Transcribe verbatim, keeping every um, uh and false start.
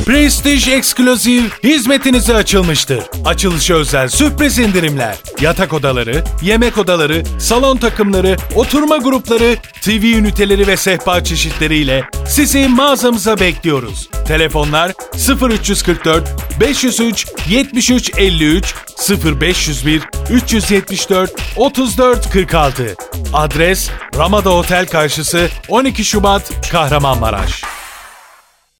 Prestige Exclusive hizmetinize açılmıştır. Açılışa özel sürpriz indirimler. Yatak odaları, yemek odaları, salon takımları, oturma grupları, T V üniteleri ve sehpa çeşitleriyle sizi mağazamıza bekliyoruz. Telefonlar sıfır üç kırk dört beş yüz üç yetmiş üç elli üç, sıfır beş yüz bir üç yüz yetmiş dört otuz dört kırk altı. Adres Ramada Otel karşısı on iki Şubat Kahramanmaraş.